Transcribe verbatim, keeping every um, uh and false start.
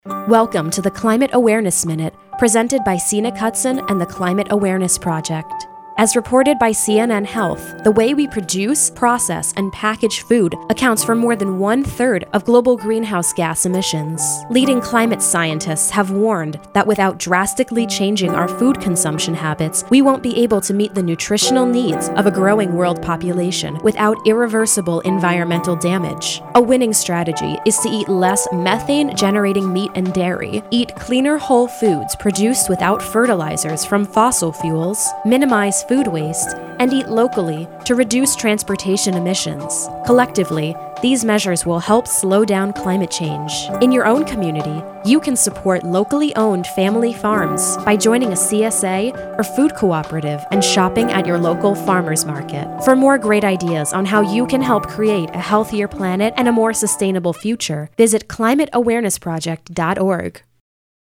Welcome to the Climate Awareness Minute, presented by Sina Cutson and the Climate Awareness Project. As reported by C N N Health, the way we produce, process, and package food accounts for more than one-third of global greenhouse gas emissions. Leading climate scientists have warned that without drastically changing our food consumption habits, we won't be able to meet the nutritional needs of a growing world population without irreversible environmental damage. A winning strategy is to eat less methane-generating meat and dairy, eat cleaner whole foods produced without fertilizers from fossil fuels, minimize food waste, and eat locally to reduce transportation emissions. Collectively, these measures will help slow down climate change. In your own community, you can support locally owned family farms by joining a C S A or food cooperative and shopping at your local farmers market. For more great ideas on how you can help create a healthier planet and a more sustainable future, visit climate awareness project dot org.